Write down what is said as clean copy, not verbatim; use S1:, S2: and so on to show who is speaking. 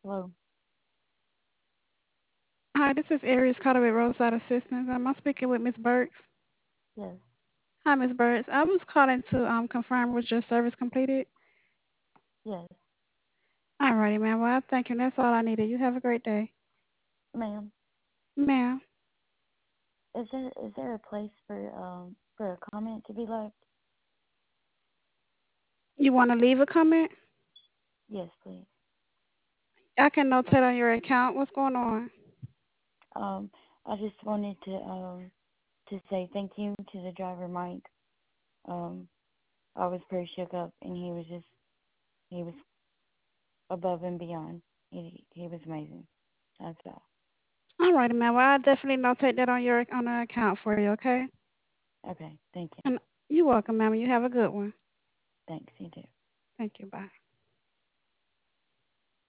S1: Hello.
S2: Hi, this is Aries Carter with Roadside Assistance. Am I speaking with Miss Burks?
S1: Yes.
S2: Hi, Miss Burks. I was calling to confirm was your service completed.
S1: Yes.
S2: Alrighty, ma'am. Well, I thank you. That's all I needed. You have a great day,
S1: Ma'am,
S2: ma'am.
S1: is there a place for a comment to be left?
S2: You want to leave a comment?
S1: Yes, please.
S2: I can notate on your account. What's going on?
S1: Um, I just wanted to say thank you to the driver, Mike. Um, I was pretty shook up, and he was above and beyond. He was amazing. That's all.
S2: Alrighty, ma'am. Well, I'll definitely notate that on your on the account for you. Okay.
S1: Okay. Thank you.
S2: And you're welcome, ma'am. You have a good one.
S1: Thanks. You too.
S2: Thank you. Bye.